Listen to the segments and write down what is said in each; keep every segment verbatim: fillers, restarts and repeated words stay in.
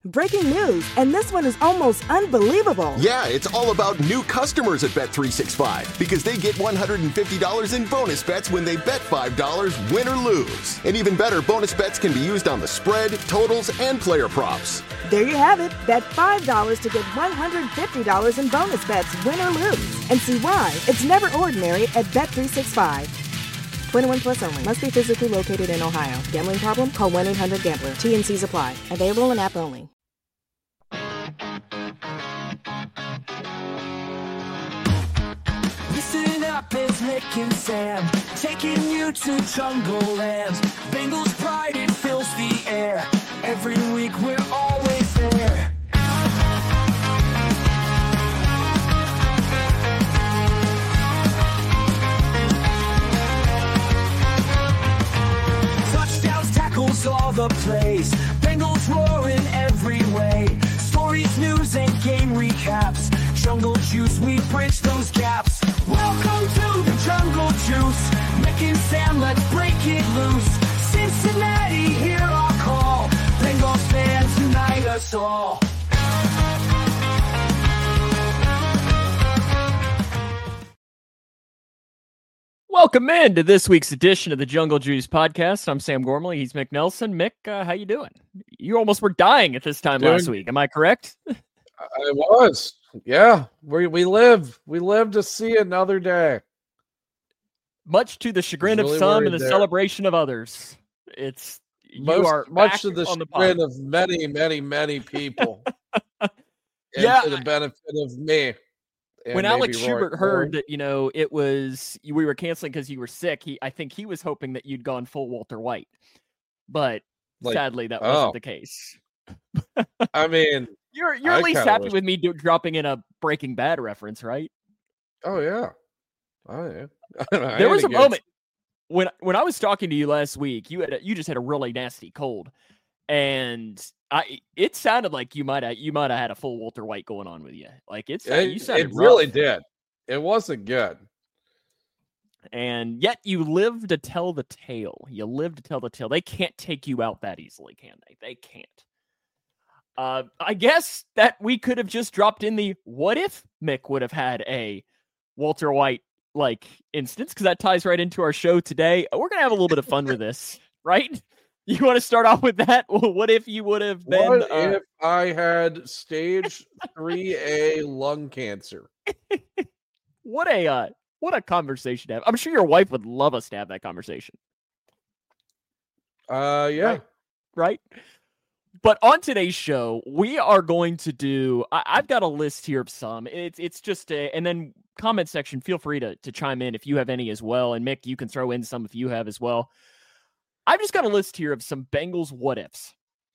Breaking news, and this one is almost unbelievable. Yeah, it's all about new customers at Bet three sixty-five because they get one hundred fifty dollars in bonus bets when they bet five dollars, win or lose. And even better, bonus bets can be used on the spread, totals, and player props. There you have it. Bet five dollars to get one hundred fifty dollars in bonus bets, win or lose. And see why it's never ordinary at Bet three sixty-five. twenty-one plus only. Must be physically located in Ohio. Gambling problem? Call one eight hundred gambler. T N Cs apply. Available in app only. Listen up, it's Nick and Sam, taking you to Jungle Land. Bengals pride, it fills the air. Every week we're always there. Touchdowns, tackles, all the plays. Bengals roaring every way. Stories, news, and game recaps. Jungle Juice, we bridge those gaps. Welcome to the Jungle Juice. Nick and Sam, let's break it loose. Cincinnati, hear our call. Bengals fans, unite us all. Welcome in to this week's edition of the Jungle Juice podcast. I'm Sam Gormley. He's Mick Nelson. Mick, uh, how you doing? You almost were dying at this time Doing, last week. Am I correct? I was. Yeah, we we live. We live to see another day. Much to the chagrin really of some and the there. celebration of others. It's you Most, are much back to the on the chagrin pod. of many, many, many people. and Yeah, to the benefit of me. and When Alex maybe Roy Schubert heard Cohen. that, you know, it was we were canceling because you were sick, he I think he was hoping that you'd gone full Walter White, but Like, sadly that oh. wasn't the case. I mean, You're you're I at least kinda happy wish- with me do, dropping in a Breaking Bad reference, right? oh yeah, oh yeah. I There was ain't a against- moment when when I was talking to you last week. You had a, you just had a really nasty cold, and I it sounded like you might have you might have had a full Walter White going on with you. Like it's It, you sounded it really rough. did. It wasn't good. And yet you live to tell the tale. You live to tell the tale. They can't take you out that easily, can they? They can't. Uh, I guess that we could have just dropped in the what if Mick would have had a Walter White like instance, because that ties right into our show today. We're gonna have a little bit of fun with this, right? You want to start off with that? What if you would have been? What uh, if I had stage three A lung cancer? what a uh, what a conversation to have. I'm sure your wife would love us to have that conversation. Uh, yeah. Right. Right? But on today's show, we are going to do. I, I've got a list here of some. It's it's just a, and then comment section. Feel free to to chime in if you have any as well. And Mick, you can throw in some if you have as well. I've just got a list here of some Bengals what ifs.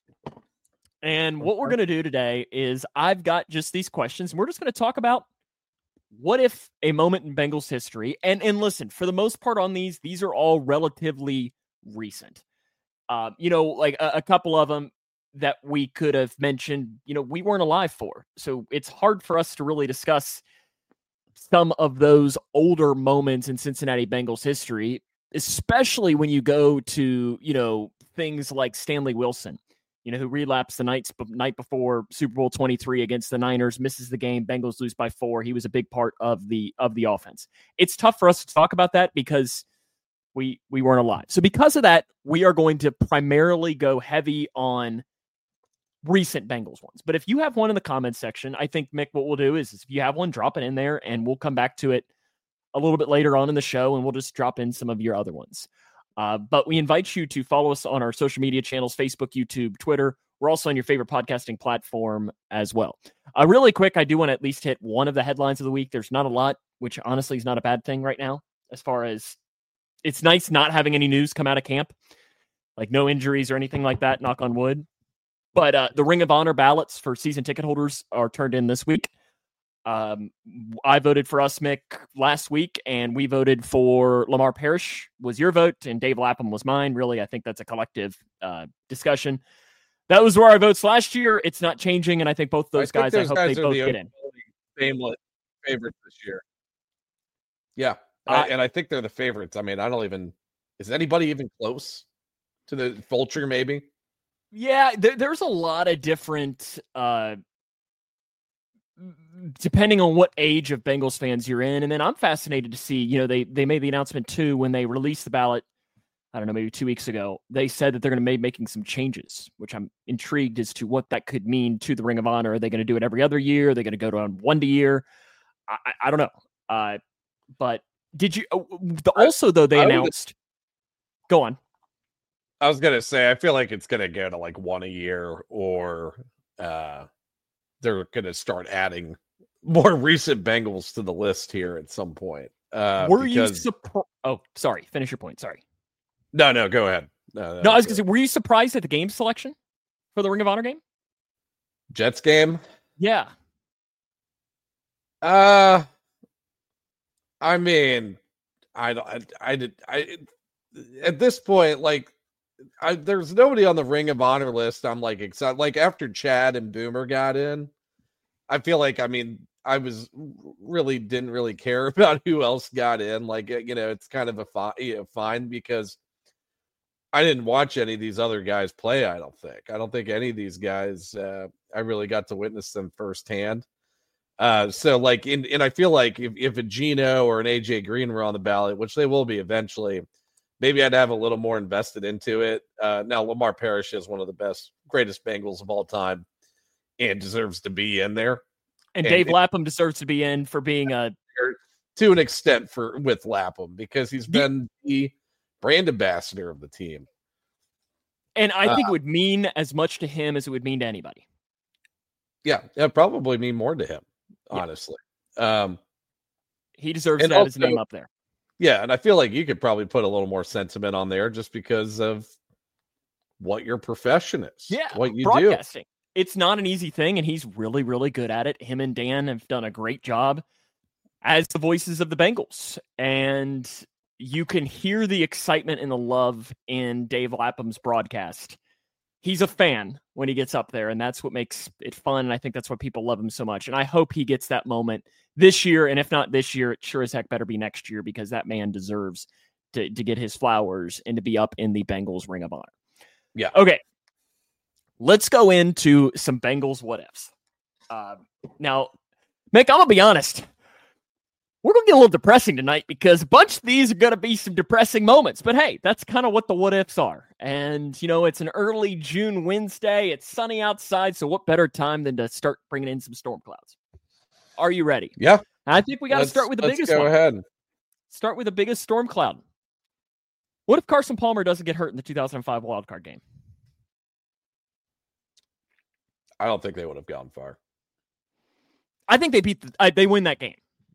And what we're going to do today is I've got just these questions, and we're just going to talk about what if a moment in Bengals history. And and listen, for the most part on these, these are all relatively recent. Um, you know, like a, a couple of them that we could have mentioned, you know, we weren't alive for. So it's hard for us to really discuss some of those older moments in Cincinnati Bengals history, especially when you go to, you know, things like Stanley Wilson, you know, who relapsed the nights, night before Super Bowl twenty-three against the Niners, misses the game, Bengals lose by four. He was a big part of the of the offense. It's tough for us to talk about that because we we weren't alive. So because of that, we are going to primarily go heavy on recent Bengals ones. But if you have one in the comments section, I think, Mick, what we'll do is, is if you have one, drop it in there and we'll come back to it a little bit later on in the show and we'll just drop in some of your other ones. Uh, but we invite you to follow us on our social media channels, Facebook, YouTube, Twitter. We're also on your favorite podcasting platform as well. Uh, really quick, I do want to at least hit one of the headlines of the week. There's not a lot, which honestly is not a bad thing right now, as far as it's nice not having any news come out of camp, like no injuries or anything like that, knock on wood. But uh, the Ring of Honor ballots for season ticket holders are turned in this week. Um, I voted for us, Mick, last week, and we voted for Lamar Parrish was your vote, and Dave Lapham was mine. Really, I think that's a collective uh, discussion. That was where our votes last year. It's not changing, and I think both those I think guys, those I hope guys they are both the get in. Famous favorites this year. Yeah, Uh, I, and I think they're the favorites. I mean, I don't even. Is anybody even close to the Vulture? Maybe. Yeah, there, there's a lot of different, uh, depending on what age of Bengals fans you're in. And then I'm fascinated to see, you know, they, they made the announcement too, when they released the ballot, I don't know, maybe two weeks ago, they said that they're going to be making some changes, which I'm intrigued as to what that could mean to the Ring of Honor. Are they going to do it every other year? Are they going to go to one to year? I, I, I don't know. Uh, but did you, uh, the, also though, they I would- announced, go on. I was gonna say, I feel like it's gonna go to like one a year, or uh, they're gonna start adding more recent Bengals to the list here at some point. Uh, Were because... you surprised? Oh, sorry. Finish your point. Sorry. No, no, go ahead. No, no I was going to say, were you surprised at the game selection for the Ring of Honor game? Jets game? Yeah. Uh, I mean, I don't, I, I did, I, at this point, like, I, there's nobody on the Ring of Honor list I'm like excited. Like, after Chad and Boomer got in, I feel like, I mean, I was really didn't really care about who else got in. Like, you know, it's kind of a fi- you know, fine because I didn't watch any of these other guys play. I don't think. I don't think any of these guys. Uh, I really got to witness them firsthand. Uh, so like, in, and I feel like if, if a Geno or an A J Green were on the ballot, which they will be eventually, maybe I'd have a little more invested into it. Uh, now Lamar Parrish is one of the best, greatest Bengals of all time, and deserves to be in there. And, and Dave it, Lapham deserves to be in for being a to an extent for with Lapham, because he's been the brand ambassador of the team. And I think uh, it would mean as much to him as it would mean to anybody. Yeah, it'd probably mean more to him, honestly. Yeah. Um, he deserves to have his name up there. Yeah, and I feel like you could probably put a little more sentiment on there just because of what your profession is. Yeah, what you broadcasting. do. It's not an easy thing, and he's really, really good at it. Him and Dan have done a great job as the voices of the Bengals. And you can hear the excitement and the love in Dave Lapham's broadcast. He's a fan when he gets up there, and that's what makes it fun. And I think that's why people love him so much. And I hope he gets that moment this year. And if not this year, it sure as heck better be next year, because that man deserves to, to get his flowers and to be up in the Bengals Ring of Honor. Yeah. Okay. Let's go into some Bengals what ifs. Uh, now, Mick, I'm going to be honest. We're going to get a little depressing tonight because a bunch of these are going to be some depressing moments. But hey, that's kind of what the what ifs are. And, you know, it's an early June Wednesday. It's sunny outside. So what better time than to start bringing in some storm clouds? Are you ready? Yeah. I think we got to start with the let's biggest go one. ahead. Start with the biggest storm cloud. What if Carson Palmer doesn't get hurt in the two thousand five wildcard game? I don't think they would have gone far. I think they beat. The, uh, they win that game.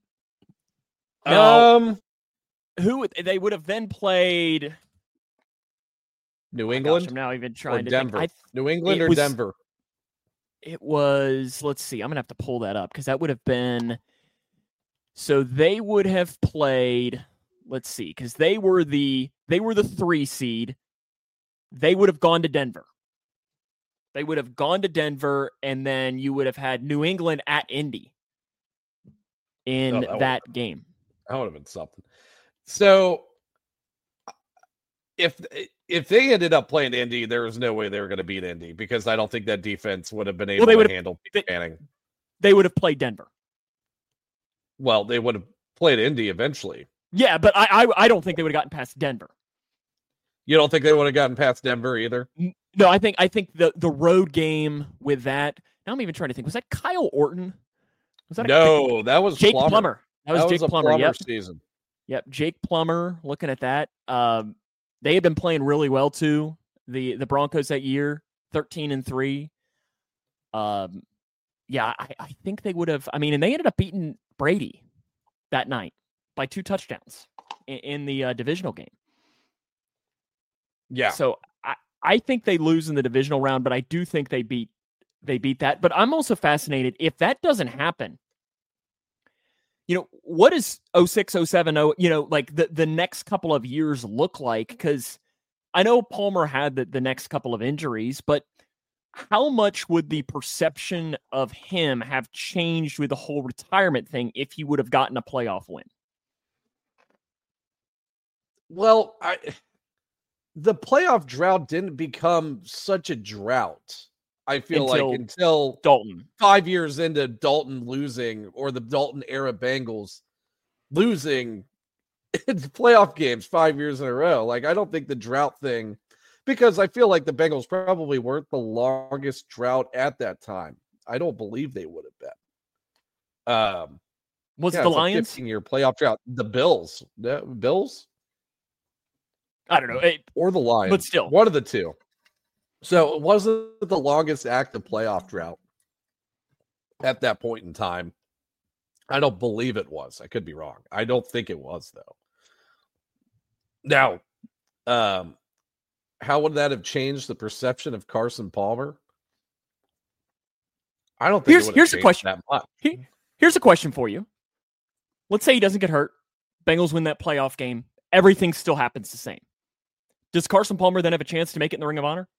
Now, um, who they would have then played? New Oh England. gosh, I'm now even trying or to Denver. think. I, New England it or was, Denver. It was. Let's see. I'm gonna have to pull that up because that would have been. So they would have played. Let's see, because they were the they were the three seed. They would have gone to Denver. They would have gone to Denver, and then you would have had New England at Indy in Oh, that, that game. That would have been something. So if if they ended up playing Indy, there was no way they were going to beat Indy, because I don't think that defense would have been able well, they to handle Peyton Manning. They would have played Denver. Well, they would have played Indy eventually. Yeah, but I I, I don't think they would have gotten past Denver. You don't think they would have gotten past Denver either? No, I think I think the, the road game with that. Now I'm even trying to think. Was that Kyle Orton? Was that no? A, that was Jake Plummer. Plummer. That was that Jake was a Plummer. Plummer Yep. season. Yep. Jake Plummer. Looking at that, um, they had been playing really well too. The the Broncos that year, thirteen and three. Um, yeah, I, I think they would have. I mean, and they ended up beating Brady that night by two touchdowns in, in the uh, divisional game. Yeah. So I, I think they lose in the divisional round, but I do think they beat they beat that. But I'm also fascinated if that doesn't happen. You know, what does oh six, oh seven, oh, you know, like the, the next couple of years look like? Because I know Palmer had the, the next couple of injuries, but how much would the perception of him have changed with the whole retirement thing if he would have gotten a playoff win? Well, I the playoff drought didn't become such a drought. I feel Until like until Dalton. five years into Dalton losing, or the Dalton era Bengals losing playoff games five years in a row. Like, I don't think the drought thing, because I feel like the Bengals probably weren't the longest drought at that time. I don't believe they would have been. Um, Was yeah, it the it's a Lions? fifteen-year playoff drought. The Bills. The Bills? I don't know. It, Or the Lions. But still. One of the two. So it wasn't the longest active playoff drought at that point in time. I don't believe it was. I could be wrong. I don't think it was, though. Now, um, how would that have changed the perception of Carson Palmer? I don't think Here's- it would have here's the changed question. that much. He- here's a question for you. Let's say he doesn't get hurt. Bengals win that playoff game. Everything still happens the same. Does Carson Palmer then have a chance to make it in the Ring of Honor?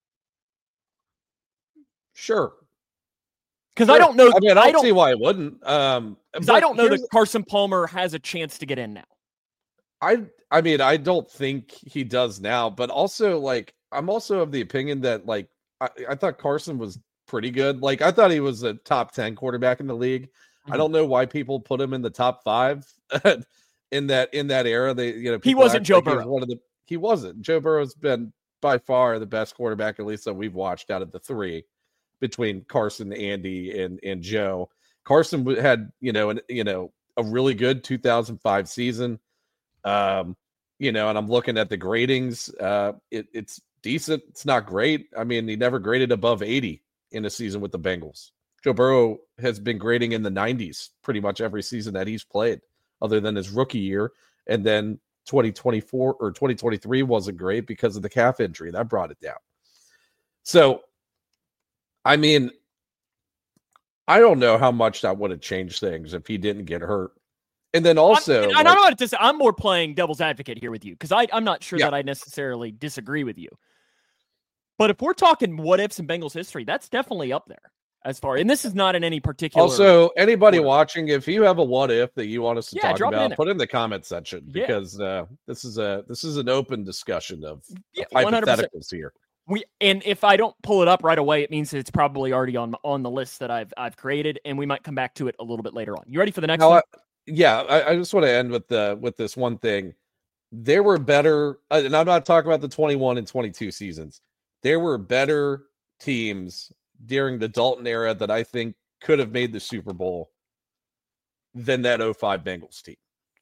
Sure. Because Sure. I don't know. I mean, I don't, I don't see why it wouldn't. Um, Because but I don't know here's- that Carson Palmer has a chance to get in now. I I mean, I don't think he does now, but also, like, I'm also of the opinion that, like, I, I thought Carson was pretty good. Like, I thought he was a top ten quarterback in the league. I Mhm. don't know why people put him in the top five in that in that era. They, you know, He people wasn't act Joe like he was Burrow. one of the he wasn't. Joe Burrow's been by far the best quarterback, at least that we've watched out of the three, between Carson, Andy, and and Joe. Carson w- had, you know, an you know, a really good two thousand five season. Um, you know, and I'm looking at the gradings. Uh, it, it's decent. It's not great. I mean, he never graded above eighty in a season with the Bengals. Joe Burrow has been grading in the nineties pretty much every season that he's played, other than his rookie year. And then twenty twenty-four or twenty twenty-three wasn't great because of the calf injury. That brought it down. So, I mean, I don't know how much that would have changed things if he didn't get hurt. And then also, I'm, and like, I'm not. Dis- I'm more playing devil's advocate here with you because I'm not sure Yeah. that I necessarily disagree with you. But if we're talking what ifs in Bengals history, that's definitely up there as far. And this is not in any particular. also, anybody order. watching, if you have a what if that you want us to Yeah, talk drop it in about, there. put it in the comment section, Yeah. because uh, this is a this is an open discussion of, Yeah, of one hundred percent. hypotheticals here. We and if I don't pull it up right away, it means that it's probably already on on the list that I've I've created, and we might come back to it a little bit later on. You ready for the next Now, one? I- yeah, I, I just want to end with the with this one thing. There were better, uh, and I'm not talking about the twenty-one and twenty-two seasons. There were better teams during the Dalton era that I think could have made the Super Bowl than that oh five Bengals team.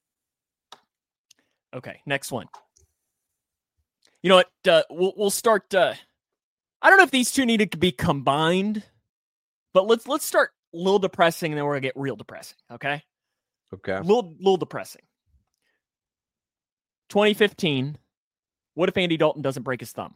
Okay, next one. You know what? Uh, we'll we'll start. Uh, I don't know if these two need to be combined, but let's let's start a little depressing, and then we're gonna get real depressing. Okay, Okay. a little little depressing. twenty fifteen. What if Andy Dalton doesn't break his thumb?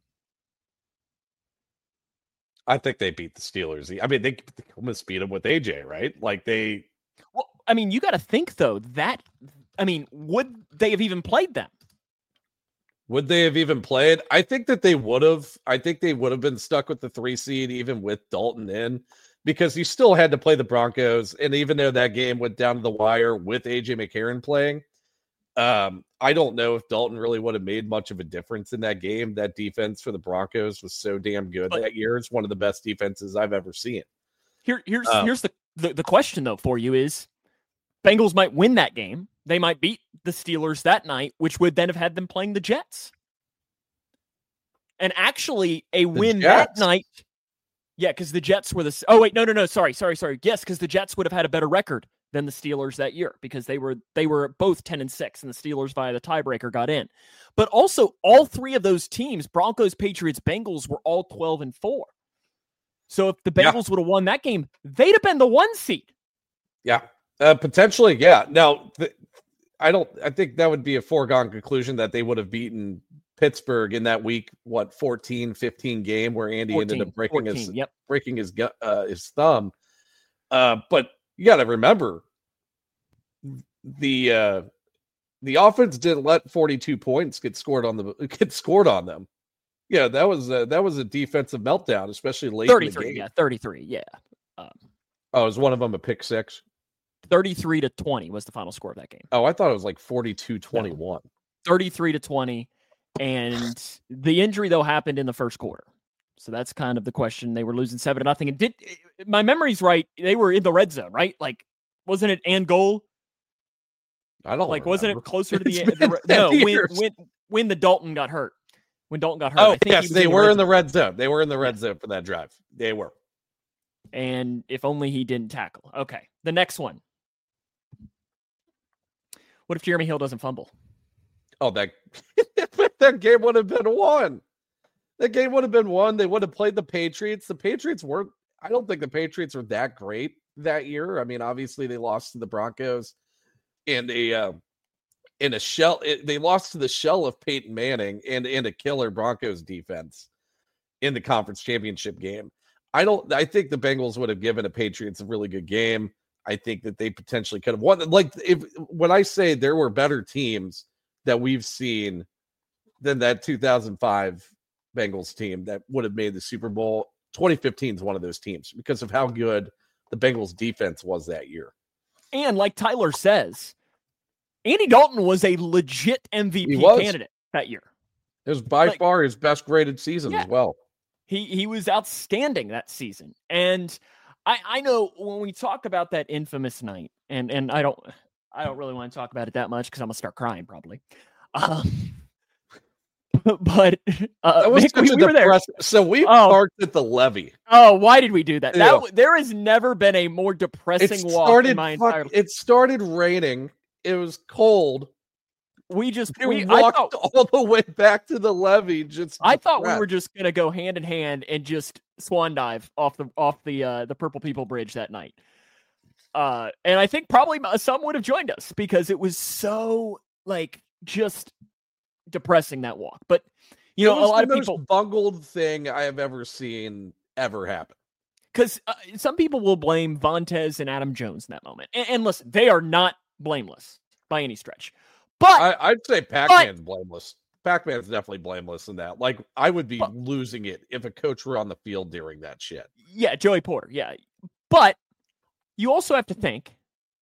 I think they beat the Steelers. I mean, they, they almost beat them with A J, right? Like they. Well, I mean, you got to think though that I mean, would they have even played them? Would they have even played? I think that they would have. I think they would have been stuck with the three seed, even with Dalton in, because you still had to play the Broncos. And even though that game went down to the wire with A J McCarron playing, um, I don't know if Dalton really would have made much of a difference in that game. That defense for the Broncos was so damn good But- that year. It's one of the best defenses I've ever seen. Here, here's Um, here's the, the the question though for you is, Bengals might win that game. They might beat the Steelers that night, which would then have had them playing the Jets. And actually, a win that Jets? night, yeah, because the Jets were the. s- Oh wait, no, no, no, sorry, sorry, sorry. Yes, because the Jets would have had a better record than the Steelers that year because they were they were both ten and six, and the Steelers via the tiebreaker got in. But also, all three of those teams, Broncos, Patriots, Bengals, were all twelve and four. So if the Yeah. Bengals would have won that game, they'd have been the one seed. Yeah, uh, potentially. Yeah. Now, th- I don't. I think that would be a foregone conclusion that they would have beaten Pittsburgh in that week. What fourteen, fifteen game where Andy ended fourteen, up breaking his fourteen, yep. breaking his gu- uh, his thumb. Uh, but you got to remember the uh, the offense didn't let forty-two points get scored on the get scored on them. Yeah, that was a, that was a defensive meltdown, especially late in the thirty-three, game. yeah, thirty-three, yeah. Um, Oh, was one of them a pick six? thirty-three to twenty was the final score of that game. Oh, I thought it was like forty-two twenty-one. thirty-three to twenty. And the injury, though, happened in the first quarter. So that's kind of the question. They were losing seven to nothing. And did my memory's right? They were in the red zone, right? Like, wasn't it and goal? I don't like. remember. Wasn't it closer to the, It's the been no? ten When, years. when when the Dalton got hurt, when Dalton got hurt. Oh I think he yes, was they in the were red in the zone. red zone. They were in the red zone for that drive. They were. And if only he didn't tackle. Okay, the next one. What if Jeremy Hill doesn't fumble? Oh, that that game would have been won. That game would have been won. They would have played the Patriots. The Patriots weren't. I don't think the Patriots were that great that year. I mean, obviously they lost to the Broncos in a uh, in a shell. It, they lost to the shell of Peyton Manning and and a killer Broncos defense in the conference championship game. I don't. I think the Bengals would have given the Patriots a really good game. I think that they potentially could have won. Like if when I say there were better teams that we've seen than that two thousand five Bengals team that would have made the Super Bowl, twenty fifteen is one of those teams because of how good the Bengals defense was that year. And like Tyler says, Andy Dalton was a legit M V P He was. candidate that year. It was by Like- far his best graded season Yeah. as well. He he was outstanding that season. And I, I know when we talk about that infamous night, and and I don't I don't really want to talk about it that much because I'm gonna start crying probably. Um, but uh, That was Nick, such we, a we were there. depressing. So we Oh. parked at the levee. Oh, why did we do that? That Yeah. w- there has never been a more It depressing walk started. in my fuck- entire. it started raining. It was cold. We just We, we, I walked thought all the way back to the levee. Just I thought we depressed. were just gonna go hand in hand and just swan dive off the off the uh, the Purple People Bridge that night. Uh, and I think probably some would have joined us because it was so like just depressing that walk. But you It know, a was lot the of most people bungled thing I have ever seen ever happen. because uh, some people will blame Vontez and Adam Jones in that moment. And, and listen, they are not blameless by any stretch. But I, I'd say Pac-Man's blameless. Pac-Man's definitely blameless in that. Like, I would be But- losing it if a coach were on the field during that shit. yeah, Joey Porter, yeah. But you also have to think,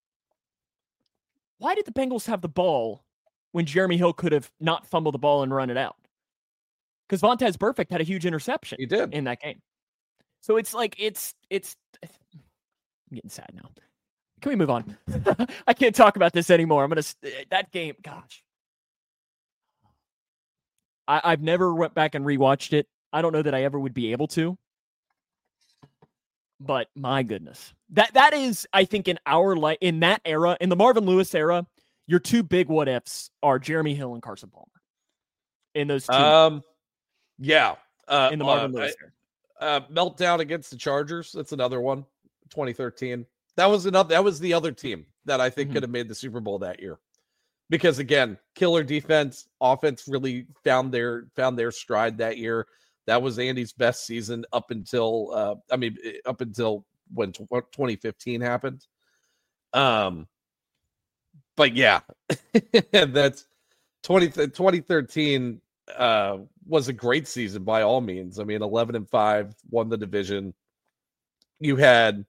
why did the Bengals have the ball when Jeremy Hill could have not fumbled the ball and run it out? Because Vontez Burfict had a huge interception He did. in that game. So it's like, it's, it's, I'm getting sad now. Can we move on? I can't talk about this anymore. I'm going to, that game, gosh. I, I've never went back and rewatched it. I don't know that I ever would be able to. But my goodness, that that is, I think, in our life, in that era, in the Marvin Lewis era, your two big what ifs are Jeremy Hill and Carson Palmer. In those two, Um, yeah. Uh, in the Marvin uh, Lewis era. uh, meltdown against the Chargers. That's another one. twenty thirteen. That was another. That was the other team that I think Mhm. could have made the Super Bowl that year, because again, killer defense, offense really found their found their stride that year. That was Andy's best season up until uh, I mean, up until when twenty fifteen happened. Um, but yeah, that's twenty, twenty thirteen uh, was a great season by all means. I mean, eleven and five, won the division. You had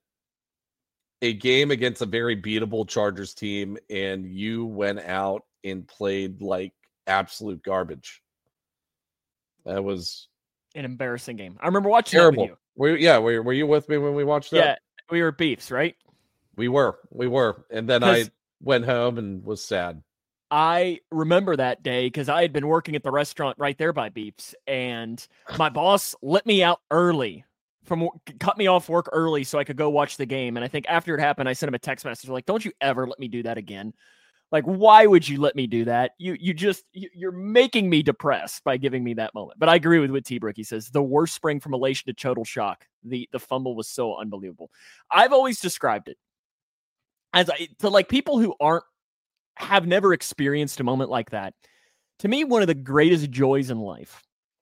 a game against a very beatable Chargers team, and you went out and played like absolute garbage. That was An embarrassing game. I remember watching terrible. that with Were, yeah, were, were you with me when we watched you. that? Yeah, we were beefs, right? We were. We were. And then I 'Cause- went home and was sad. I remember that day because I had been working at the restaurant right there by Beeps, and my boss let me out early from wo- cut me off work early so I could go watch the game. And I think after it happened, I sent him a text message like, "Don't you ever let me do that again? Like, why would you let me do that? You you just you, you're making me depressed by giving me that moment." But I agree with what T-Brick. He says the worst spring from elation to total shock. The the fumble was so unbelievable. I've always described it as I, to like people who aren't have never experienced a moment like that. To me, one of the greatest joys in life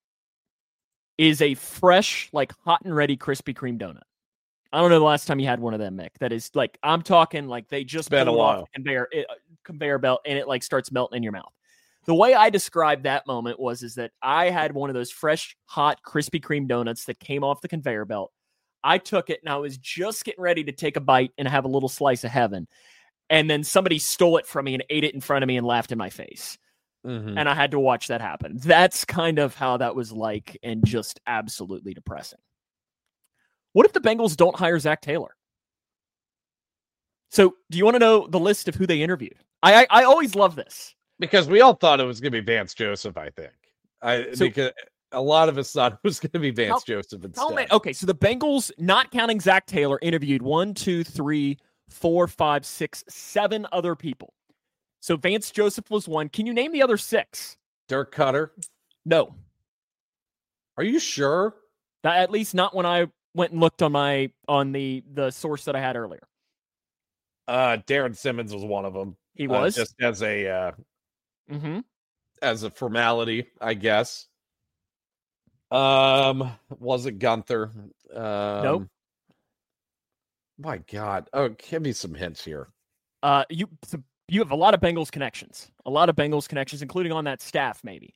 is a fresh, like hot and ready Krispy Kreme donut. I don't know the last time you had one of them, Mick. That is like, I'm talking like they just been pulled a off while. conveyor, it, conveyor belt and it like starts melting in your mouth. The way I described that moment was is that I had one of those fresh, hot Krispy Kreme donuts that came off the conveyor belt. I took it and I was just getting ready to take a bite and have a little slice of heaven. And then somebody stole it from me and ate it in front of me and laughed in my face. Mm-hmm. and I had to watch that happen. That's kind of how that was like, and just absolutely depressing. What if the Bengals don't hire Zach Taylor? So, do you want to know the list of who they interviewed? I I, I always love this Because we all thought it was going to be Vance Joseph, I think. I So- because a lot of us thought it was going to be Vance How- Joseph instead. How many? Okay, so the Bengals, not counting Zach Taylor, interviewed one, two, three, four, five, six, seven other people. So Vance Joseph was one. Can you name the other six? Dirk Cutter. No, Are you sure? that, at least not when I went and looked on my on the the source that I had earlier. Uh, Darren Simmons was one of them. He Uh, was. just as a uh, mm-hmm. as a formality, I guess. Um, was it Gunther? Um, Nope. My God. Oh, give me some hints here. Uh, you so you have a lot of Bengals connections, a lot of Bengals connections, including on that staff, maybe.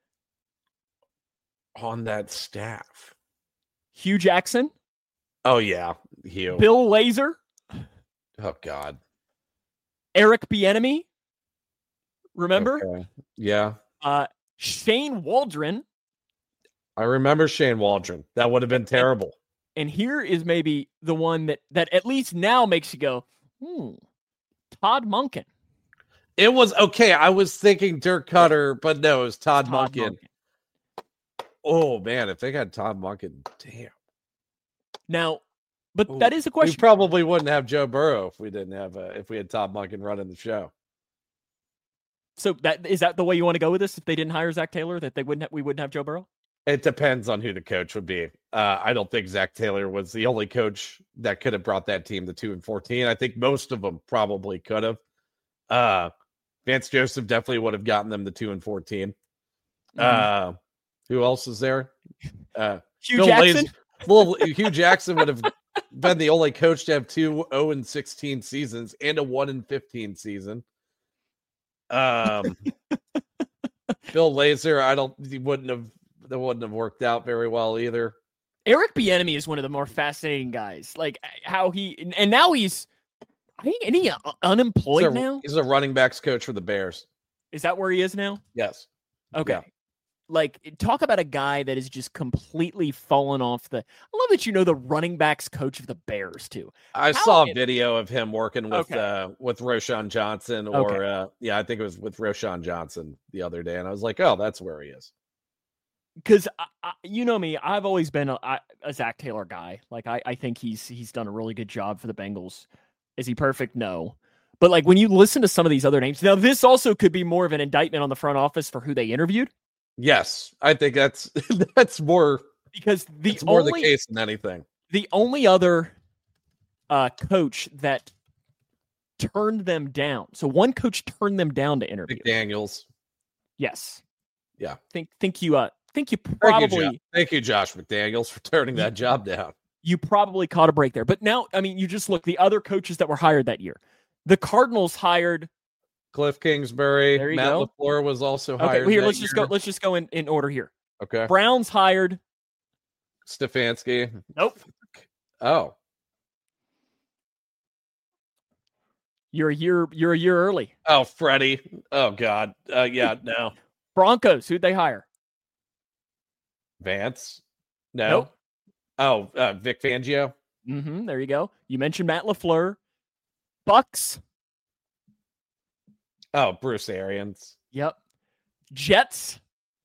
On that staff. Hugh Jackson, Oh yeah, Hugh. Bill Lazor, Oh God. Eric Bieniemy. Remember? Okay. Yeah, Uh, Shane Waldron. I remember Shane Waldron. That would have been terrible. And here is maybe the one that that at least now makes you go, hmm. Todd Monken. It was okay. I was thinking Dirk Cutter, but no, it was Todd, Todd Monken. Oh man, if they had Todd Monken, damn. Now, but Ooh, that is a We question. probably wouldn't have Joe Burrow if we didn't have uh, if we had Todd Monken running the show. So that is that the way you want to go with this? If they didn't hire Zach Taylor, that they wouldn't have, we wouldn't have Joe Burrow? It depends on who the coach would be. Uh, I don't think Zach Taylor was the only coach that could have brought that team to two and fourteen. I think most of them probably could have. Uh, Vance Joseph definitely would have gotten them to two and fourteen. Mhm. Uh, who else is there? Uh, Hugh Bill Jackson. Lazor- well, Hugh Jackson would have been the only coach to have two zero and sixteen seasons and a one and fifteen season. Um, Bill Lazor, I don't. He wouldn't have. That wouldn't have worked out very well either. Eric Bieniemy is one of the more fascinating guys. Like how he and- and now he's, I think, any uh, unemployed He's a, now. he's a running backs coach for the Bears. Is that where he is now? Yes. Okay. Yeah. Like, talk about a guy that is just completely fallen off the. I love that you know the running backs coach of the Bears too. I How saw a it- video of him working with Okay. uh with Roshan Johnson or Okay. uh yeah, I think it was with Roshan Johnson the other day, and I was like, oh, that's where he is. Because you know me, I've always been a, I- a Zach Taylor guy. Like I, I think he's he's done a really good job for the Bengals. Is he perfect? No. But like when you listen to some of these other names, now this also could be more of an indictment on the front office for who they interviewed. Yes, I think that's that's more Because the it's more only the case than anything. the only other uh, coach that turned them down. So one coach turned them down to interview. McDaniels. Yes. Yeah. Think think you uh think you Thank probably you, Jo- Thank you, Josh McDaniels, for turning that job down. you probably caught a break there. But now, I mean, you just look the other coaches that were hired that year. The Cardinals hired. Cliff Kingsbury, There you Matt go. LaFleur was also Okay, hired. well, here that let's just year. go. Let's just go in, in order here. Okay, Browns hired. Stefanski. Nope. Oh, You're a year. You're a year early. oh, Freddie. Oh God. Uh, yeah, no. Broncos. Who'd they hire? Vance. No. Nope. Oh, uh, Vic Fangio. Mm-hmm. There you go. You mentioned Matt LaFleur. Bucks. Oh, Bruce Arians. Yep. Jets.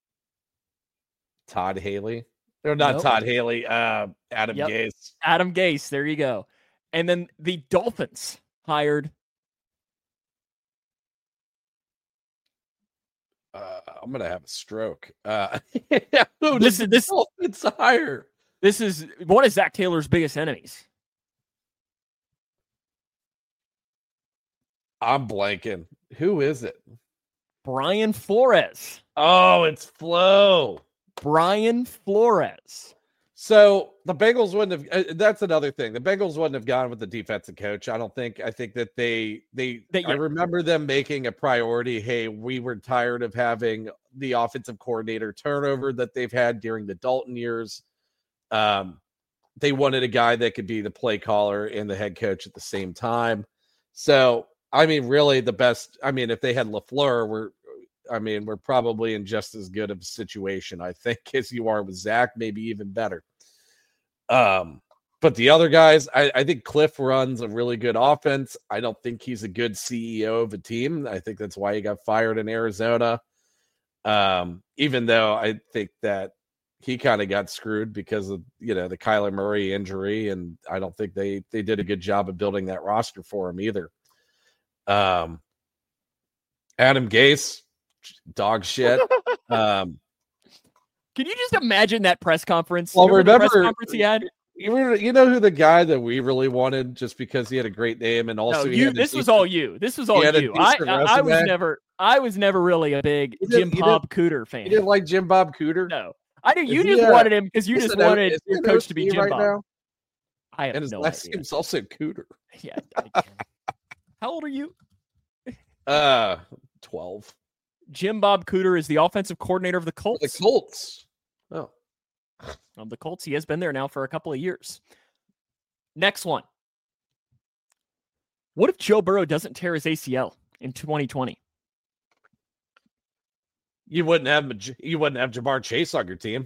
Todd Haley. Or not Nope. Todd Haley. Uh, Adam Yep. Gase. Adam Gase. There you go. And then the Dolphins hired. Uh, I'm gonna have a stroke. Uh, who This did is- this- the Dolphins hire? This is one of Zach Taylor's biggest enemies. I'm blanking. Who is it? Brian Flores. Oh, it's Flo. Brian Flores. So the Bengals wouldn't have. Uh, that's another thing. The Bengals wouldn't have gone with the defensive coach. I don't think. I think that they they. They- I yeah. remember them making a priority. Hey, we were tired of having the offensive coordinator turnover that they've had during the Dalton years. Um, they wanted a guy that could be the play caller and the head coach at the same time. So I mean, really, the best. I mean, if they had LaFleur, we're I mean, we're probably in just as good of a situation, I think, as you are with Zach, maybe even better. Um, but the other guys, I, I think Cliff runs a really good offense. I don't think he's a good C E O of a team. I think that's why he got fired in Arizona. Um, even though I think that he kind of got screwed because of, you know, the Kyler Murray injury, and I don't think they they did a good job of building that roster for him either. Um, Adam Gase, dog shit. um, Can you just imagine that press conference? Well, remember, remember the press conference he had? You, remember, you know who the guy that we really wanted just because he had a great name and also No, he you. had a This was decent- all you. This was all he had a you. I, decent I, I was resume. never. I was never really a big You didn't- Jim you Bob Cooter fan. You didn't like Jim Bob Cooter? No, I did. Is You he, just uh, wanted him because you Is just it O- wanted is your it coach to be O C Jim right Bob. now? I have And his no last idea. name's also Cooter. Yeah. I- How old are you? Uh, twelve. Jim Bob Cooter is the offensive coordinator of the Colts. The Colts. Oh, Of the Colts, he has been there now for a couple of years. Next one. What if Joe Burrow doesn't tear his A C L in twenty twenty? you wouldn't have Maj- you wouldn't have Jamar Chase on your team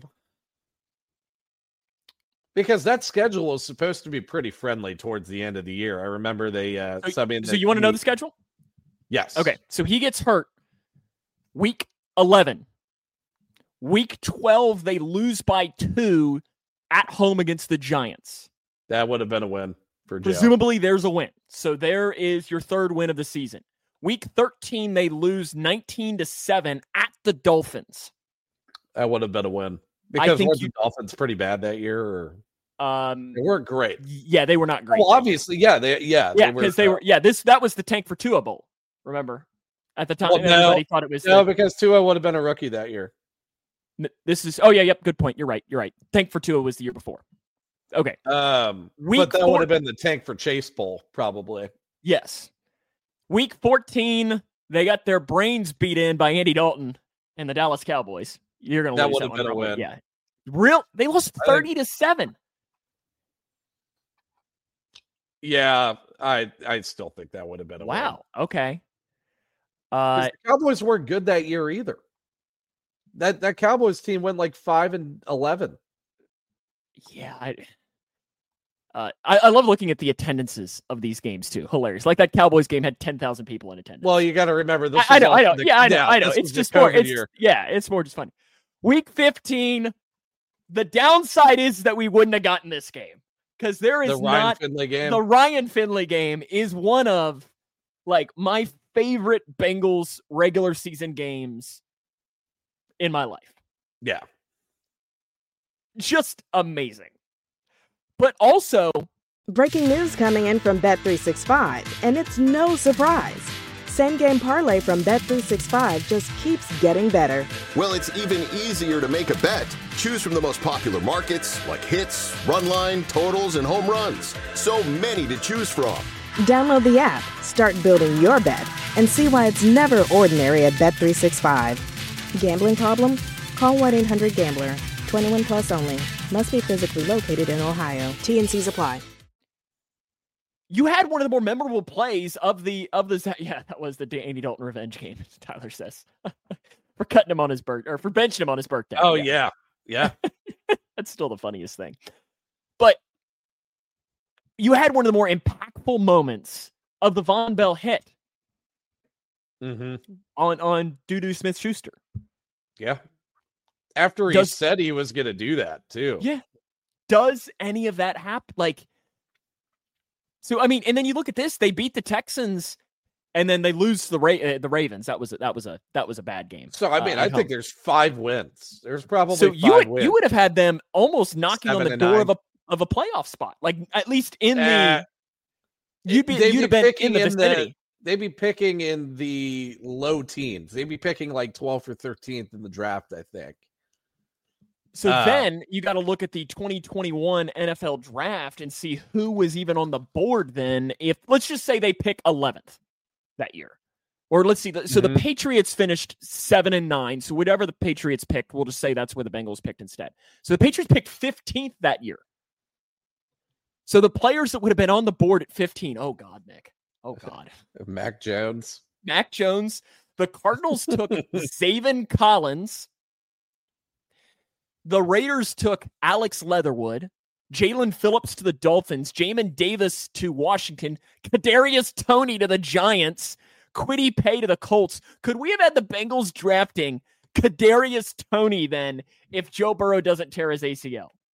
because that schedule was supposed to be pretty friendly towards the end of the year. I remember they. Uh, So, so I mean, so you want to know the schedule? Yes. Okay, so he gets hurt week eleven. Week twelve, they lose by two at home against the Giants. That would have been a win for Joe. Presumably, there's a win. So there is your third win of the season. Week thirteen, they lose nineteen to seven at the Dolphins. That would have been a win because think weren't you- the Dolphins pretty bad that year, or Um, they weren't great. yeah, they were not great. Well, obviously, yeah, they yeah yeah, because they uh, were. Yeah, this that was the Tank for Tua Bowl. Remember, at the time, Well, no. everybody thought it was. no, the- because Tua would have been a rookie that year. N- This is oh yeah, yep, good point. You're right. You're right. Tank for Tua was the year before. Okay. Um, Week but that four- would have been the Tank for Chase Bowl, probably. Yes. Week fourteen, they got their brains beat in by Andy Dalton and the Dallas Cowboys. You're gonna That lose would that have one been a probably. win. Yeah. Real they lost I think- thirty to seven. Yeah, I I still think that would have been a win. Wow. Okay. 'Cause Uh the Cowboys weren't good that year either. That that Cowboys team went like five and eleven. yeah, I Uh, I, I love looking at the attendances of these games too. Hilarious. Like that Cowboys game had ten thousand people in attendance. Well, you got to remember this. I, I was know, I know. also the- Yeah, I know, I know. this It's was the just more. COVID It's year. yeah, it's more just funny. Week fifteen. The downside is that we wouldn't have gotten this game because there is the Ryan not Finley game. the Ryan Finley game is one of like my favorite Bengals regular season games in my life. yeah, Just amazing. But also, Breaking news coming in from Bet three sixty-five, and it's no surprise. Same game parlay from Bet three sixty-five just keeps getting better. Well, it's even easier to make a bet. Choose from the most popular markets like hits, run line, totals, and home runs. So many to choose from. Download the app, start building your bet, and see why it's never ordinary at Bet three sixty-five. Gambling problem? Call one eight hundred gambler. twenty-one plus only. Must be physically located in Ohio. T and C's apply. you had one of the more memorable plays of the of the yeah, that was the Andy Dalton revenge game, Tyler says. For cutting him on his birthday or for benching him on his birthday. oh yeah, yeah. That's still the funniest thing. But you had one of the more impactful moments of the Von Bell hit mm-hmm. on on Dudu Smith-Schuster. Yeah. After he Does- said he was going to do that too. Yeah. Does any of that happen? Like, so I mean, and then you look at this. They beat the Texans, and then they lose to the Ra- uh, the Ravens. That was a, that was a that was a bad game. So I mean, Uh, I at think home. there's five wins. There's probably so five you would wins. you would have had them almost knocking on Seven the and door nine. of a of a playoff spot, like at least in Uh, the you'd be they'd you'd be have been picking in the in the- vicinity. They'd be picking in the low teens. They'd be picking like twelfth or thirteenth in the draft, I think. So Uh, then you got to look at the twenty twenty-one N F L draft and see who was even on the board then. If let's just say they pick eleventh that year, or let's see. the- So Mhm. the Patriots finished seven and nine. So whatever the Patriots picked, we'll just say that's where the Bengals picked instead. So the Patriots picked fifteenth that year. So the players that would have been on the board at fifteen. Oh God, Nick. Oh God. Mac Jones. Mac Jones, The Cardinals took Zaven Collins. The Raiders took Alex Leatherwood. Jalen Phillips to the Dolphins. Jamin Davis to Washington. Kadarius Toney to the Giants. Kwity Paye to the Colts. Could we have had the Bengals drafting Kadarius Toney then if Joe Burrow doesn't tear his A C L?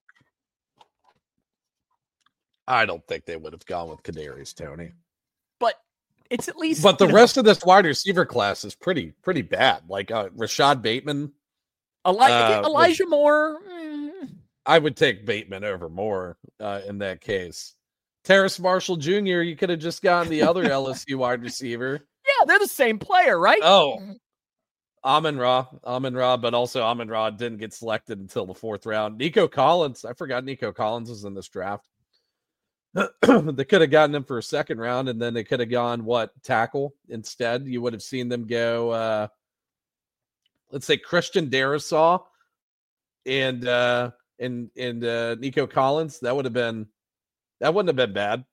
I don't think they would have gone with Kadarius Toney. But it's at least. But the you know, rest of this wide receiver class is pretty pretty bad. Like uh, Rashad Bateman. Eli- uh, Elijah Moore. mm, I would take Bateman over Moore uh, in that case. Terrace Marshall Junior, you could have just gotten the other L S U wide receiver. Yeah, they're the same player, right? Oh, Amon Ra, Amon Ra, but also Amon Ra didn't get selected until the fourth round. Nico Collins, I forgot Nico Collins was in this draft. They could have gotten him for a second round, and then they could have gone what tackle instead. You would have seen them go, uh, let's say Christian Darrisaw and uh, and and uh, Nico Collins. That would have been that wouldn't have been bad.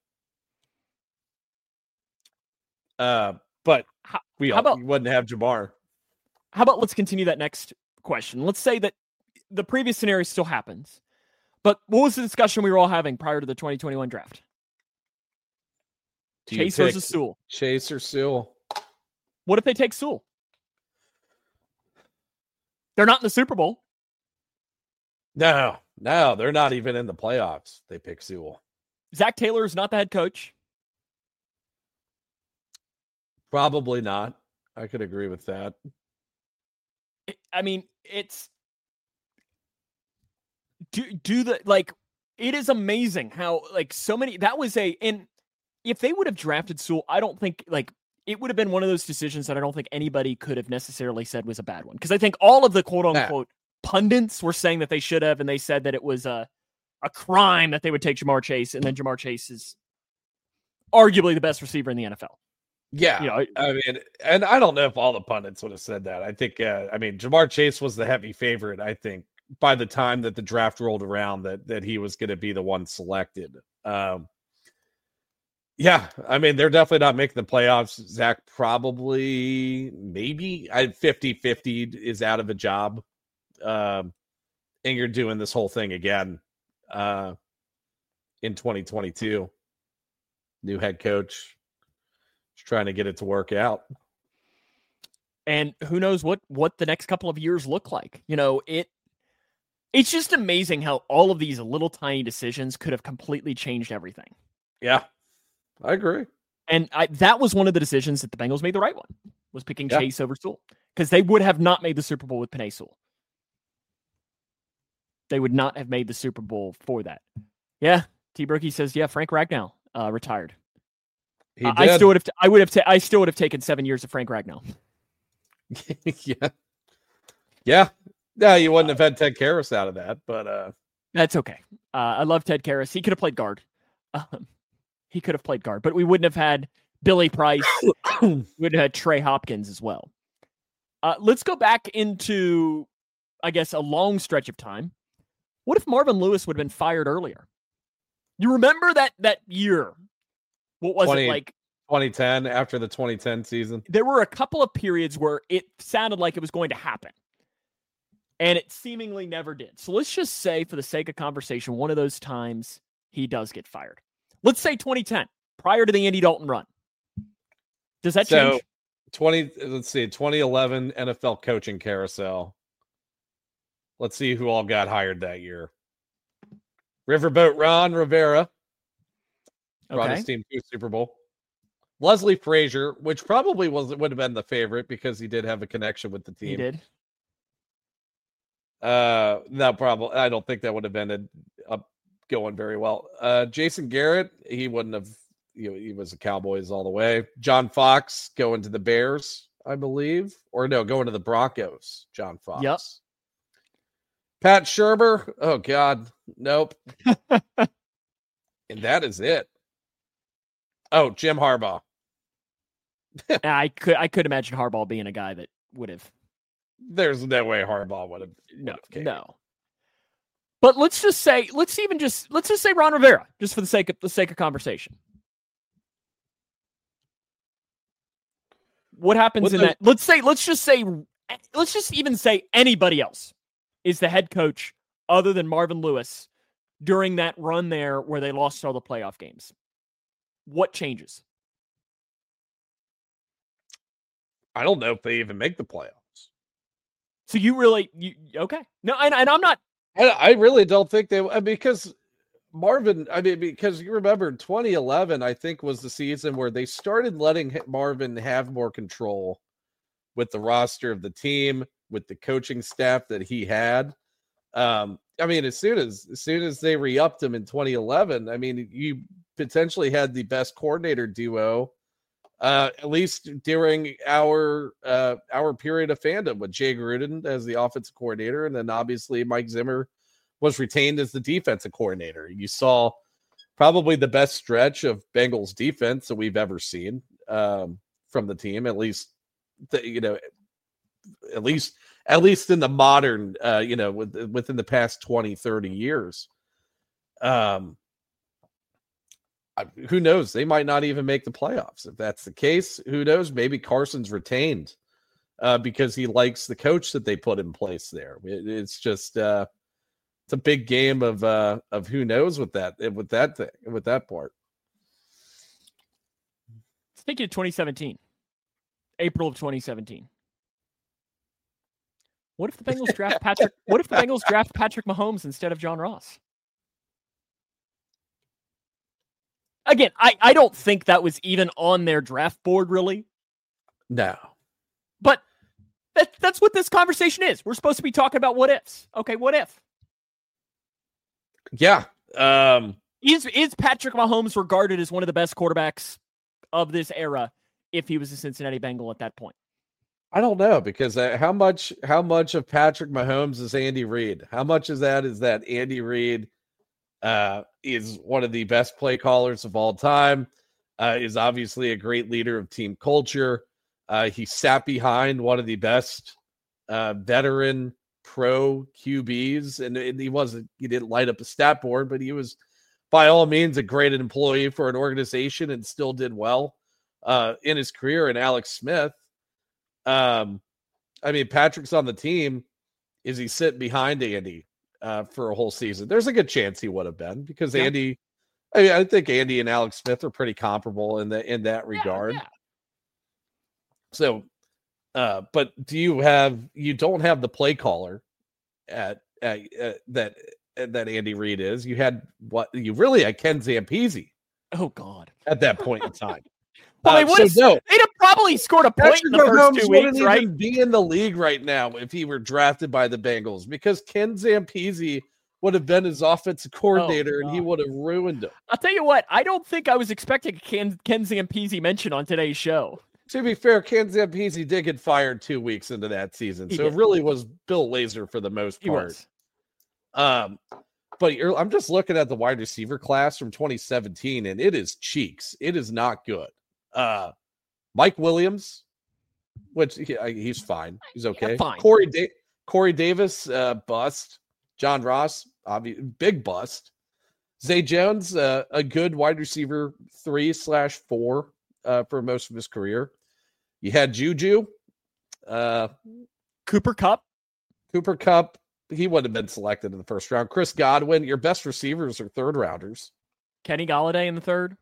Uh, but How, we, how all, about we wouldn't have Jamar. how about let's continue that next question. Let's say that the previous scenario still happens. But what was the discussion we were all having prior to the twenty twenty-one draft? Do you Chase pick versus Sewell. Chase or Sewell? What if they take Sewell? They're not in the Super Bowl. No, no, they're not even in the playoffs. They pick Sewell. Zach Taylor is not the head coach. Probably not. I could agree with that. I mean, it's do do the like it is amazing how like so many that was a and if they would have drafted Sewell, I don't think like it would have been one of those decisions that I don't think anybody could have necessarily said was a bad one. Because I think all of the quote unquote nah. pundits were saying that they should have, and they said that it was a a crime that they would take Jamar Chase, and then Jamar Chase is arguably the best receiver in the N F L. Yeah, you know, I mean, and I don't know if all the pundits would have said that. I think, uh, I mean, Jamar Chase was the heavy favorite. I think by the time that the draft rolled around, that that he was going to be the one selected. Um, yeah, I mean, they're definitely not making the playoffs. Zach probably, maybe, I fifty-fifty is out of a job. Um, and you're doing this whole thing again uh, in twenty twenty-two. New head coach. Trying to get it to work out. And who knows what what the next couple of years look like. You know, it it's just amazing how all of these little tiny decisions could have completely changed everything. Yeah, I agree. And I, that was one of the decisions that the Bengals made the right one, was picking yeah. Chase over Sewell. Because they would have not made the Super Bowl with Penei Sewell. They would not have made the Super Bowl for that. Yeah, T. Brookie says, yeah, Frank Ragnow uh, retired. He uh, I still would have. T- I would have. Ta- I still would have taken seven years of Frank Ragnow. yeah, yeah, yeah. You wouldn't have had Ted Karras out of that, but uh, that's okay. Uh, I love Ted Karras. He could have played guard. Um, he could have played guard, but we wouldn't have had Billy Price. We would have had Trey Hopkins as well. Uh, let's go back into, I guess, a long stretch of time. What if Marvin Lewis would have been fired earlier? You remember that that year? What was twenty, it like? twenty ten, after the twenty ten season? There were a couple of periods where it sounded like it was going to happen, and it seemingly never did. So let's just say, for the sake of conversation, one of those times he does get fired. Let's say twenty ten, prior to the Andy Dalton run. Does that so, change? twenty, let's see, twenty eleven N F L coaching carousel. Let's see who all got hired that year. Riverboat Ron Rivera. Brought Okay. his team to a Super Bowl. Leslie Frazier, which probably was would have been the favorite because he did have a connection with the team. He did. Uh, no problem. I don't think that would have been a, a going very well. Uh, Jason Garrett, he wouldn't have. You know, he was a Cowboys all the way. John Fox going to the Bears, I believe, or no, going to the Broncos. John Fox. Yep. Pat Shermer. Oh God, nope. And that is it. Oh, Jim Harbaugh. I could I could imagine Harbaugh being a guy that would have. There's no way Harbaugh would have. No, no. But let's just say, let's even just let's just say Ron Rivera, just for the sake of the sake of conversation. What happens What in the- that? Let's say, let's just say, let's just even say anybody else is the head coach other than Marvin Lewis during that run there where they lost all the playoff games. What changes? I don't know if they even make the playoffs. So you really, you okay? No, and, and I'm not. I, I really don't think they because Marvin. I mean, because you remember twenty eleven, I think was the season where they started letting Marvin have more control with the roster of the team, with the coaching staff that he had. Um, I mean, as soon as as soon as they re-upped him in twenty eleven, I mean, you potentially had the best coordinator duo, uh, at least during our uh, our period of fandom, with Jay Gruden as the offensive coordinator, and then obviously Mike Zimmer was retained as the defensive coordinator. You saw probably the best stretch of Bengals defense that we've ever seen um, from the team, at least the, you know, at least. At least in the modern, uh, you know, with, within the past twenty, thirty years. Um, I, who knows? They might not even make the playoffs. If that's the case, who knows? Maybe Carson's retained uh, because he likes the coach that they put in place there. It, it's just, uh, it's a big game of, uh, of who knows with that, with that thing, with that part. Let's think of twenty seventeen, April of twenty seventeen. What if the Bengals draft Patrick? What if the Bengals draft Patrick Mahomes instead of John Ross? Again, I, I don't think that was even on their draft board, really. No. But that, that's what this conversation is. We're supposed to be talking about what ifs. Okay, what if? Yeah. Um, is, is Patrick Mahomes regarded as one of the best quarterbacks of this era if he was a Cincinnati Bengal at that point? I don't know because uh, how much how much of Patrick Mahomes is Andy Reid? How much of that is that Andy Reid uh, is one of the best play callers of all time, uh, is obviously a great leader of team culture. Uh, he sat behind one of the best uh, veteran pro Q Bs, and, and he wasn't he didn't light up a stat board, but he was by all means a great employee for an organization and still did well uh, in his career. And Alex Smith. Um, I mean, Patrick's on the team. Is he sitting behind Andy uh, for a whole season? There's a good chance he would have been because yeah. Andy, I mean, I think Andy and Alex Smith are pretty comparable in the in that regard. Yeah, yeah. So, uh, but do you have you don't have the play caller at, at, at that at, that Andy Reid is? You had what you really had Ken Zampese. Oh God! At that point in time. Well, they uh, would have, so no. they'd have probably scored a point Patrick in the first Mahomes two wouldn't weeks, right? Even be in the league right now if he were drafted by the Bengals because Ken Zampese would have been his offensive coordinator oh, and he would have ruined him. I'll tell you what, I don't think I was expecting Ken, Ken Zampese mention on today's show. To be fair, Ken Zampese did get fired two weeks into that season, he so did. It really was Bill Lazor for the most part. He was. Um, but you're, I'm just looking at the wide receiver class from twenty seventeen, and it is cheeks. It is not good. Uh, Mike Williams, which he, he's fine. He's okay. Yeah, fine. Corey, da- Corey Davis, uh, bust. John Ross, obvious, big bust. Zay Jones, uh, a good wide receiver three slash four uh, for most of his career. You had Juju. Uh, Cooper Kupp. Cooper Kupp. He would have been selected in the first round. Chris Godwin. Your best receivers are third rounders. Kenny Golladay in the third.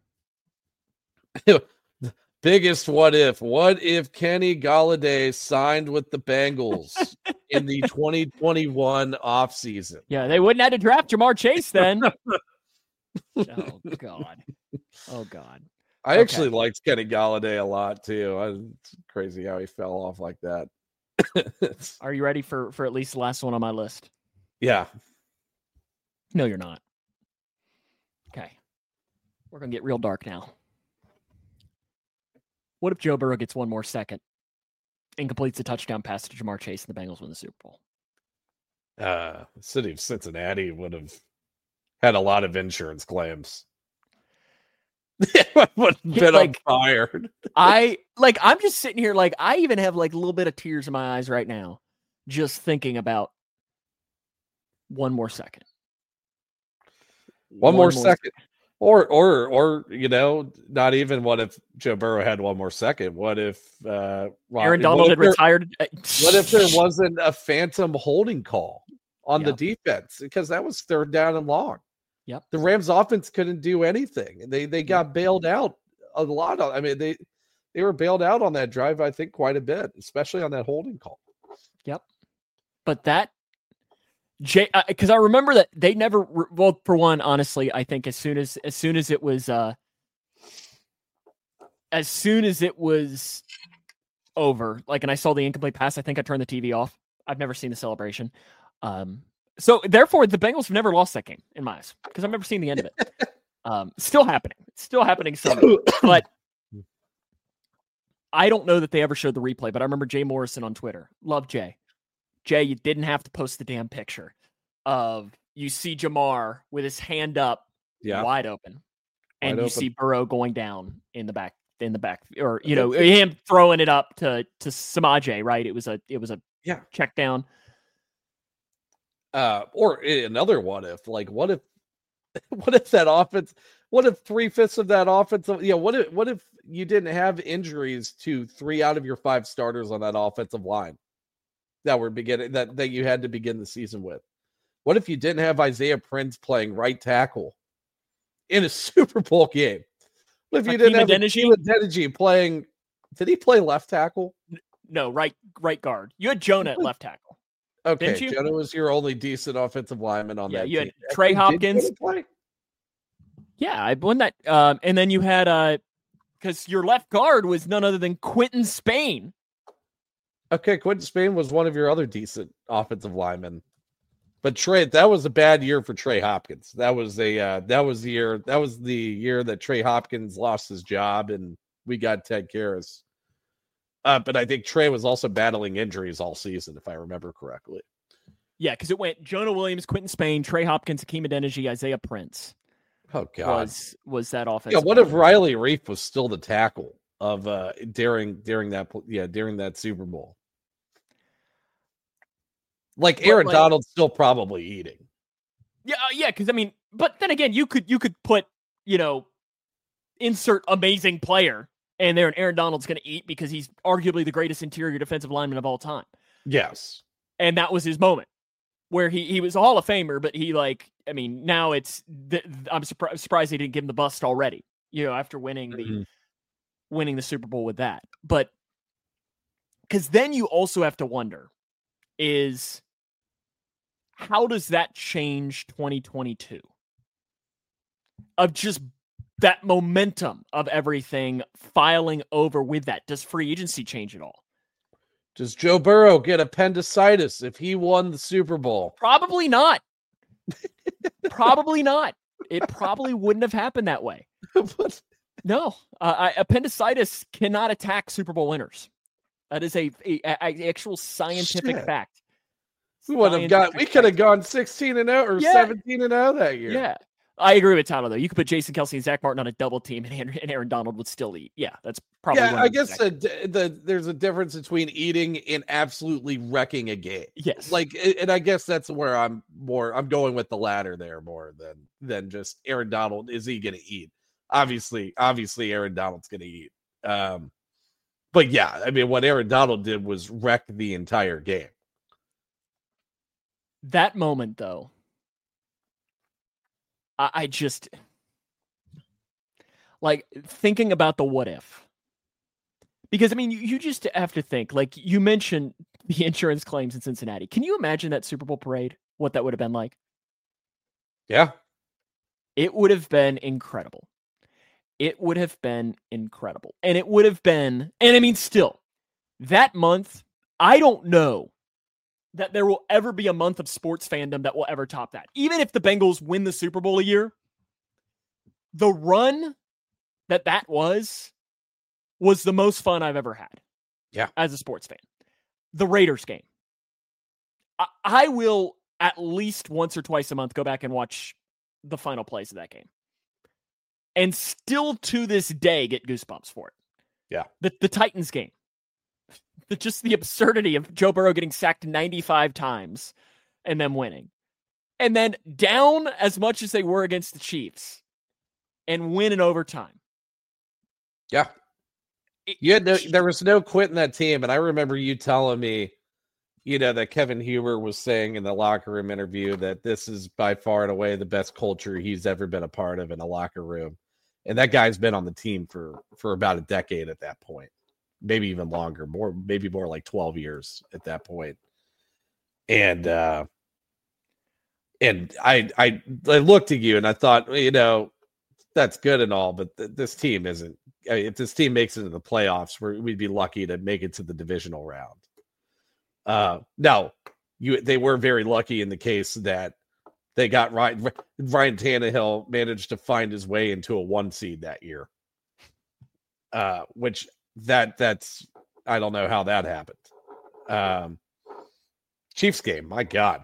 Biggest what if. What if Kenny Golladay signed with the Bengals in the twenty twenty-one offseason? Yeah, they wouldn't have to draft Jamar Chase then. Oh, God. Oh, God. I okay. actually liked Kenny Golladay a lot, too. I, it's crazy how he fell off like that. Are you ready for, for at least the last one on my list? Yeah. No, you're not. Okay. We're going to get real dark now. What if Joe Burrow gets one more second and completes a touchdown pass to Jamar Chase and the Bengals win the Super Bowl? Uh, the city of Cincinnati would have had a lot of insurance claims. would have been like, on fire. I like. I'm just sitting here, like I even have like a little bit of tears in my eyes right now, just thinking about one more second. One, one more, more second. second. Or, or, or, you know, not even what if Joe Burrow had one more second? What if uh, Aaron Donald had there, retired? What if there wasn't a phantom holding call on Yep. the defense? Because that was third down and long. Yep. The Rams offense couldn't do anything. They they got bailed out a lot. Of, I mean, they they were bailed out on that drive, I think, quite a bit, especially on that holding call. Yep. But that Jay, because I remember that they never. Well, for one, honestly, I think as soon as as soon as it was, uh, as soon as it was over, like, and I saw the incomplete pass, I think I turned the T V off. I've never seen the celebration. Um, so therefore, the Bengals have never lost that game in my eyes because I've never seen the end of it. Um, still happening, it's still happening. Somewhere. But I don't know that they ever showed the replay. But I remember Jay Morrison on Twitter. Love Jay. Jay, you didn't have to post the damn picture of you see Jamar with his hand up, yeah. wide open, and Wide you open. see Burrow going down in the back, in the back, or you know him throwing it up to to Samaje. Right? It was a it was a yeah check down. Uh, or another what if, like, what if, what if that offense, what if three fifths of that offense, you know, what if, what if you didn't have injuries to three out of your five starters on that offensive line that were beginning that, that you had to begin the season with? What if you didn't have Isaiah Prince playing right tackle in a Super Bowl game? What if you Hakeem didn't have Adeniji? Adeniji playing? Did he play left tackle? No, right right guard. You had Jonah at left tackle. Okay, Didn't you? Jonah was your only decent offensive lineman on Yeah, that you had team. Trey Did Hopkins. Jonah play? Yeah, I won that. Um, and then you had uh, because your left guard was none other than Quentin Spain. Okay, Quentin Spain was one of your other decent offensive linemen. But Trey, that was a bad year for Trey Hopkins. That was a uh, that was the year that was the year that Trey Hopkins lost his job and we got Ted Karras. Uh, but I think Trey was also battling injuries all season, if I remember correctly. Yeah, because it went Jonah Williams, Quentin Spain, Trey Hopkins, Hakeem Adeniji, Isaiah Prince. Oh God, was was that offense? yeah. What if Riley Reif was still the tackle of uh during during that yeah during that Super Bowl? Like Aaron like, Donald's still probably eating. Yeah, uh, yeah. Because I mean, but then again, you could you could put you know, insert amazing player, and there, and Aaron Donald's going to eat because he's arguably the greatest interior defensive lineman of all time. Yes, and that was his moment where he he was a Hall of Famer, but he like I mean now it's th- I'm surprised surprised they didn't give him the bust already. You know, after winning the mm-hmm. winning the Super Bowl with that, but because then you also have to wonder is. How does that change twenty twenty-two? Of just that momentum of everything filing over with that. Does free agency change at all? Does Joe Burrow get appendicitis if he won the Super Bowl? Probably not. Probably not. It probably wouldn't have happened that way. No. Uh, I, appendicitis cannot attack Super Bowl winners. That is a, a, a actual scientific Shit. fact. We would have got. We could have gone sixteen and zero or yeah. seventeen and zero that year. Yeah, I agree with Tyler though. You could put Jason Kelce and Zach Martin on a double team, and Aaron Donald would still eat. Yeah, that's probably. Yeah, I guess the, the there's a difference between eating and absolutely wrecking a game. Yes, like, and I guess that's where I'm more. I'm going with the latter there more than than just Aaron Donald. Is he going to eat? Obviously, obviously, Aaron Donald's going to eat. Um, but yeah, I mean, what Aaron Donald did was wreck the entire game. That moment, though, I, I just like thinking about the what if. Because, I mean, you, you just have to think, like you mentioned the insurance claims in Cincinnati. Can you imagine that Super Bowl parade? What that would have been like? Yeah. It would have been incredible. It would have been incredible. And it would have been, and I mean, still, that month, I don't know that there will ever be a month of sports fandom that will ever top that. Even if the Bengals win the Super Bowl a year, the run that that was, was the most fun I've ever had. Yeah. As a sports fan. The Raiders game. I, I will at least once or twice a month go back and watch the final plays of that game. And still to this day get goosebumps for it. Yeah. The, the Titans game. The, just the absurdity of Joe Burrow getting sacked ninety-five times and them winning. And then down as much as they were against the Chiefs, and win in overtime. Yeah. You had no, there was no quit in that team. And I remember you telling me, you know, that Kevin Huber was saying in the locker room interview that this is by far and away the best culture he's ever been a part of in a locker room. And that guy's been on the team for, for about a decade at that point, maybe even longer, more, maybe more like twelve years at that point. And, uh, and I, I, I looked at you and I thought, you know, that's good and all, but th- this team isn't. I mean, if this team makes it to the playoffs, we're, we'd be lucky to make it to the divisional round. Uh, now, you they were very lucky in the case that they got Ryan, Ryan Tannehill managed to find his way into a one seed that year. Uh, which that that's I don't know how that happened. Um, Chiefs game, my God,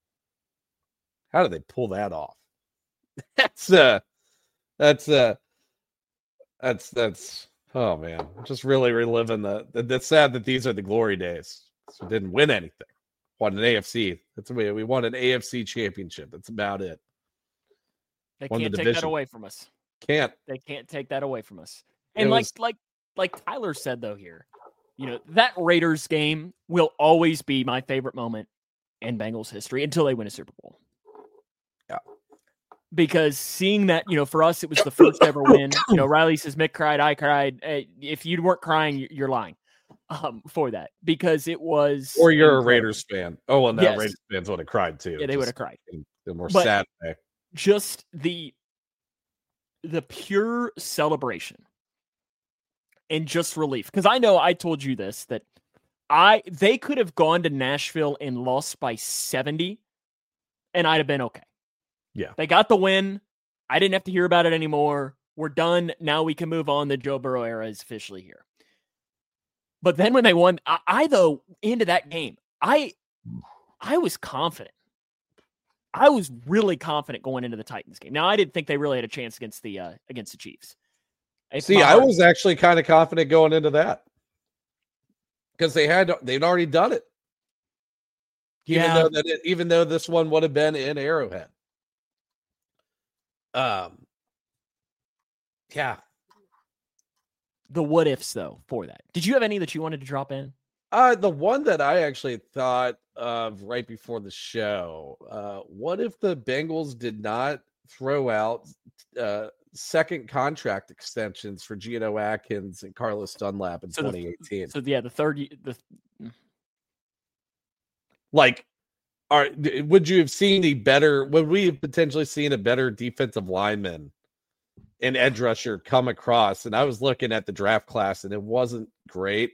how did they pull that off? That's uh, that's uh. That's that's oh man, just really reliving the. That's sad that these are the glory days. So didn't win anything. Won an A F C. That's the way we won an A F C championship. That's about it. They Won can't the take division. that away from us. Can't. They can't take that away from us. And It like was- like like Tyler said though here, you know, that Raiders game will always be my favorite moment in Bengals history until they win a Super Bowl. Yeah. Because seeing that, you know, for us, it was the first ever win. You know, Riley says, Mick cried, I cried. Hey, if you weren't crying, you- you're lying um, for that. Because it was... Or you're a incredible. Raiders fan. Oh, well, no, Yes. Raiders fans would have cried too. Yeah, they would just have cried. in the more But- sad way. Just the the pure celebration and just relief. Because I know I told you this, that I they could have gone to Nashville and lost by seventy, and I'd have been okay. Yeah. They got the win. I didn't have to hear about it anymore. We're done. Now we can move on. The Joe Burrow era is officially here. But then when they won, I, I though, into that game, I I was confident. I was really confident going into the Titans game. Now, I didn't think they really had a chance against the uh, against the Chiefs. It's See, my I heart. was actually kind of confident going into that because they had they'd already done it. Even Yeah. though that it, even though this one would have been in Arrowhead. Um. Yeah. the what ifs though for that. Did you have any that you wanted to drop in? Uh, the one that I actually thought of right before the show. Uh, what if the Bengals did not throw out uh, second contract extensions for Geno Atkins and Carlos Dunlap in So the- twenty eighteen? So yeah, the third y- the Like, are would you have seen the better? Would we have potentially seen a better defensive lineman and edge rusher come across? And I was looking at the draft class, and it wasn't great.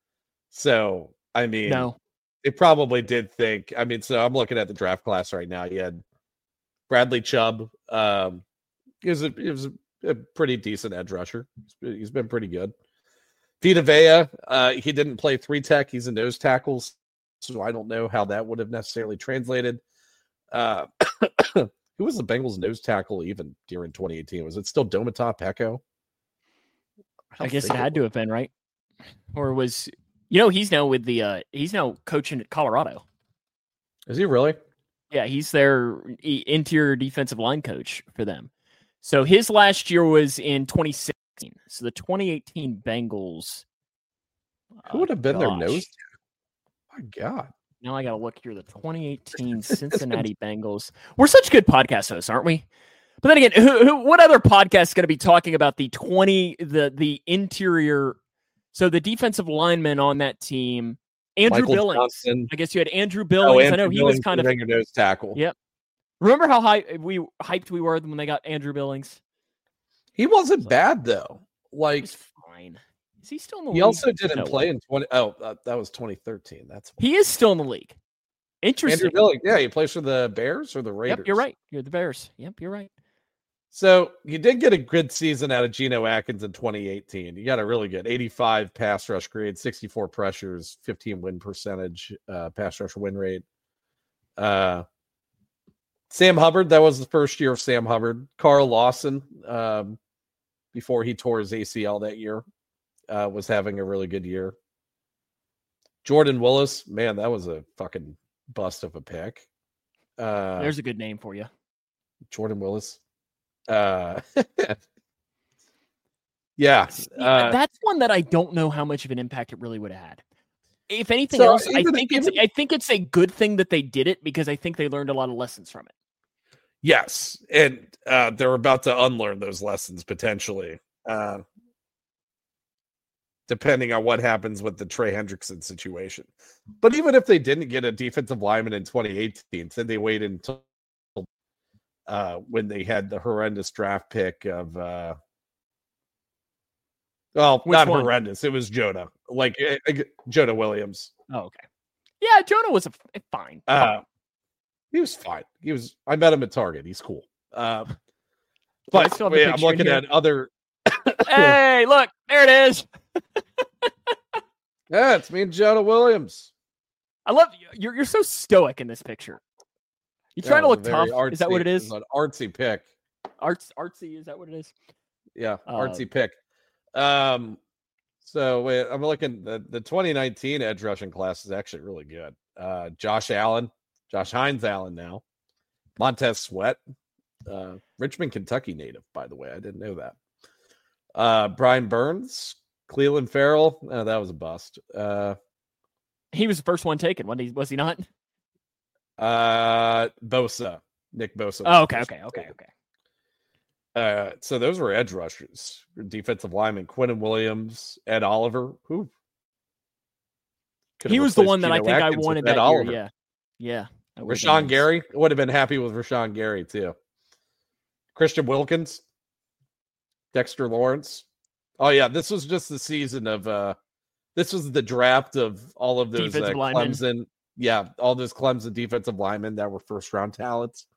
So I mean, no. they probably did think. I mean, so I'm looking at the draft class right now. You had Bradley Chubb. Um, he was a, he was a, a pretty decent edge rusher. He's been, he's been pretty good. Vita Vea, uh, he didn't play three tech. He's a nose tackle, so I don't know how that would have necessarily translated. Uh, who was the Bengals nose tackle even during twenty eighteen? Was it still Domata Peko? I don't guess it think had to have been, right? Or was you know, he's now with the uh he's now coaching at Colorado. Is he really? Yeah, he's their e- interior defensive line coach for them. So his last year was in twenty sixteen. So the twenty eighteen Bengals. Who uh, would have been their gosh. nose tackle? My God. Now I got to look here. The twenty eighteen Cincinnati Bengals. We're such good podcast hosts, aren't we? But then again, who, who, what other podcast is going to be talking about the twenty the the interior? So the defensive lineman on that team, Andrew Michael Billings. Johnson. I guess you had Andrew Oh, Billings. I Andrew know he was Billings kind of. would have been your nose tackle. Yep. Remember how high we hyped we were when they got Andrew Billings? He wasn't bad though. He Like was fine. Is he still in the he league? also didn't No. play in twenty. Oh, uh, that was twenty thirteen. That's He is still in the league. Interesting. Andrew Billings. Yeah, he plays for the Bears or the Raiders. Yep, you're right. You're the Bears. Yep, you're right. So you did get a good season out of Geno Atkins in twenty eighteen. You got a really good eighty-five pass rush grade, sixty-four pressures, fifteen win percentage, uh, pass rush win rate. Uh, Sam Hubbard, that was the first year of Sam Hubbard. Carl Lawson, um, before he tore his A C L that year, uh, was having a really good year. Jordan Willis, man, that was a fucking bust of a pick. Uh, There's a good name for you. Jordan Willis. Uh, Yeah, See, uh, that's one that I don't know how much of an impact it really would have had. If anything So else, I even- think it's even- I think it's a good thing that they did it because I think they learned a lot of lessons from it. yes, and uh, they're about to unlearn those lessons potentially, uh, depending on what happens with the Trey Hendrickson situation. But even if they didn't get a defensive lineman in twenty eighteen, then they waited until uh, when they had the horrendous draft pick of, uh, well, Which not one? horrendous. It was Jonah, like uh, uh, Jonah Williams. Oh, okay. Yeah, Jonah was a, f- fine. Uh, he was fine. He was. I met him at Target. He's cool. Uh, but still have the wait, I'm picture in looking here. at other. Hey, look, there it is. Yeah, it's me and Jonah Williams. I love you. You're you're so stoic in this picture. You Yeah, trying to it was look a tough? very Is that what it artsy- is? was an artsy pick. Arts artsy? Is that what it is? Yeah, Uh, artsy pick. Um, so wait, I'm looking. The, the twenty nineteen edge rushing class is actually really good. Uh, Josh Allen, Josh Hines Allen now, Montez Sweat, uh, Richmond, Kentucky native, by the way. I didn't know that. Uh, Brian Burns, Cleveland Farrell. Oh, that was a bust. Uh, He was the first one taken. Wasn't he? Was he not? uh, Bosa, Nick Bosa. was Oh, the okay, first okay, one okay, taken. okay. Uh, so those were edge rushers, defensive lineman, Quentin Williams, Ed Oliver. Who could have He was the replaced one that I Geno think I Atkins with wanted Ed that Oliver. year. Yeah, yeah. that would've been Rashawn nice. Gary would have been happy with Rashawn Gary too. Christian Wilkins, Dexter Lawrence. Oh yeah, this was just the season of. uh This was the draft of all of those uh, Defensive linemen. Clemson. Yeah, all those Clemson defensive linemen that were first round talents.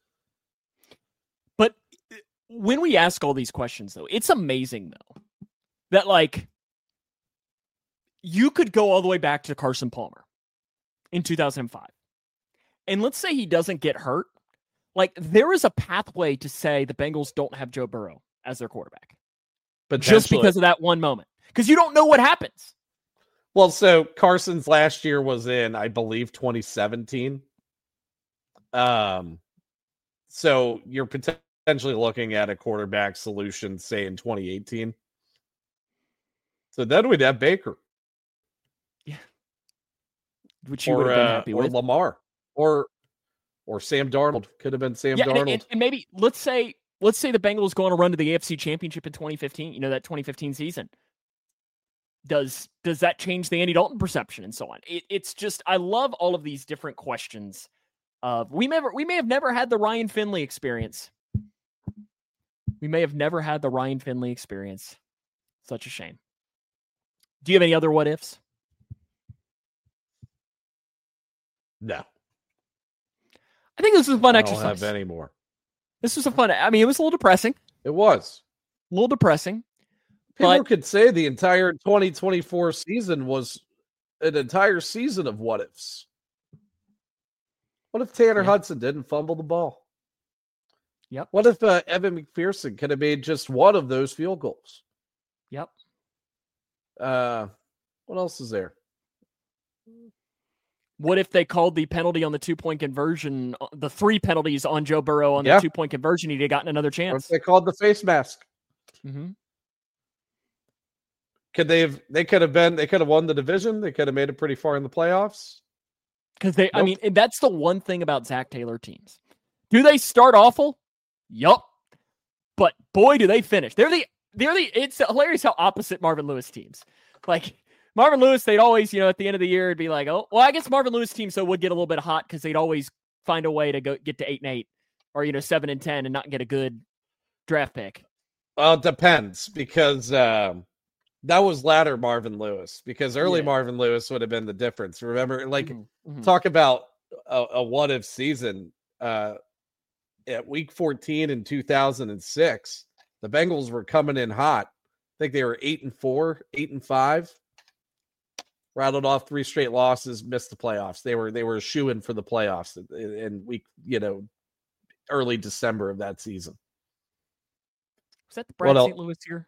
But when we ask all these questions, though, it's amazing though that like you could go all the way back to Carson Palmer in two thousand five, and let's say he doesn't get hurt. Like there is a pathway to say the Bengals don't have Joe Burrow as their quarterback But just because of that one moment, because you don't know what happens. Well, so Carson's last year was in, I believe, twenty seventeen. Um, so you're potentially looking at a quarterback solution, say in twenty eighteen. So then we'd have Baker Which you or, would have been uh, happy or with. Lamar or or Sam Darnold. Could have been Sam Yeah, and, Darnold. and, and maybe let's say let's say the Bengals go on a run to the A F C Championship in twenty fifteen. You know, that twenty fifteen season. Does does that change the Andy Dalton perception and so on? It, it's just I love all of these different questions. Uh, we may we may have never had the Ryan Finley experience. We may have never had the Ryan Finley experience. Such a shame. Do you have any other what ifs? No, I think this was a fun I don't exercise. have any more. This was a fun. I mean, it was a little depressing. It was. A little depressing. People But- could say the entire twenty twenty-four season was an entire season of what ifs. What if Tanner Yeah. Hudson didn't fumble the ball? Yep. What if uh, Evan McPherson could have made just one of those field goals? Yep. Uh, what else is there? What if they called the penalty on the two point conversion, uh, the three penalties on Joe Burrow on Yeah. the two point conversion? He'd have gotten another Or if chance. they called the face mask? Mm-hmm. Could they have? They could have been. They could have won the division. They could have made it pretty far in the playoffs. Because they, I Nope. mean, and that's the one thing about Zach Taylor teams. Do they start awful? Yup. But boy, do they finish. They're the, they're the, it's hilarious how opposite Marvin Lewis teams. Like Marvin Lewis, they'd always, you know, at the end of the year, it'd be like, oh, well, I guess Marvin Lewis teams so would get a little bit hot because they'd always find a way to go get to eight and eight or, you know, seven and ten and not get a good draft pick. Well, it depends because um, that was latter Marvin Lewis. Because early Yeah. Marvin Lewis would have been the difference. Remember, like Mhm, mhm. talk about a, a what if season. Uh, at week fourteen in two thousand six, the Bengals were coming in hot. I think they were eight and four, eight and five. Rattled off three straight losses, missed the playoffs. They were they were shoo-in for the playoffs in, in week, you know, early December of that season. Was that the What Brad else? Saint Louis year?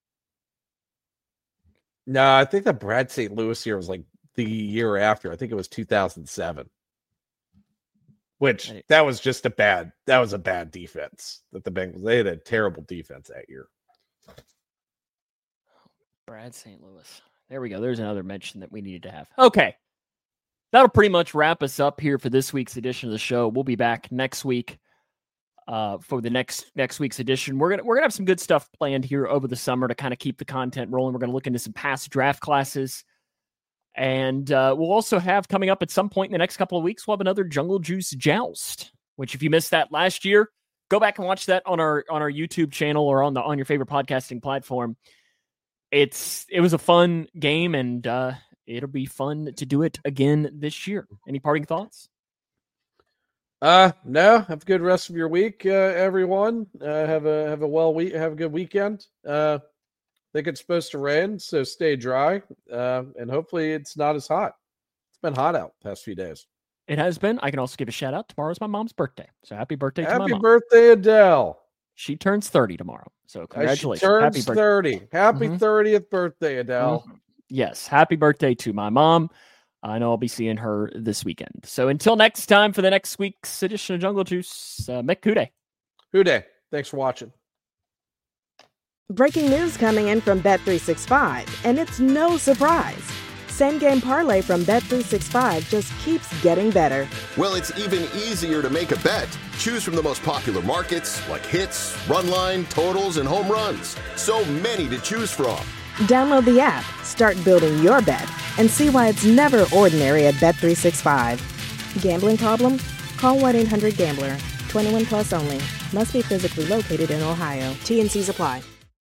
No, I think that Brad Saint Louis year was like the year after. I think it was two thousand seven. Which Right. that was just a bad, that was a bad defense that the Bengals, they had a terrible defense that year. at Saint Louis. There we go. There's another mention that we needed to have. Okay. That'll pretty much wrap us up here for this week's edition of the show. We'll be back next week uh, for the next next week's edition. We're gonna we're gonna have some good stuff planned here over the summer to kind of keep the content rolling. We're gonna look into some past draft classes, and uh, we'll also have coming up at some point in the next couple of weeks. We'll have another Jungle Juice Joust, which if you missed that last year, go back and watch that on our on our YouTube channel or on the on your favorite podcasting platform. It's it was a fun game, and uh, it'll be fun to do it again this year. Any parting thoughts? Uh, no. Have a good rest of your week, uh, everyone. Uh, have a have a well week. Have a good weekend. Uh, I think it's supposed to rain, so stay dry. Uh, and hopefully it's not as hot. It's been hot out the past few days. It has been. I can also give a shout out. Tomorrow's my mom's birthday, so happy birthday to my Happy mom. birthday, Adele. She turns thirty tomorrow, so congratulations. She turns happy birthday. thirty. Happy Mhm. thirtieth birthday, Adele. Mhm. Yes, happy birthday to my mom. I know I'll be seeing her this weekend. So until next time for the next week's edition of Jungle Juice, uh, Mick Kude. Hude, thanks for watching. Breaking news coming in from Bet three sixty-five, and it's no surprise. Same game parlay from Bet three sixty-five just keeps getting better. Well, it's even easier to make a bet. Choose from the most popular markets like hits, run line, totals, and home runs. So many to choose from. Download the app, start building your bet, and see why it's never ordinary at Bet three sixty-five. Gambling problem? Call one eight hundred gambler. twenty-one plus only. Must be physically located in Ohio. T and C's apply.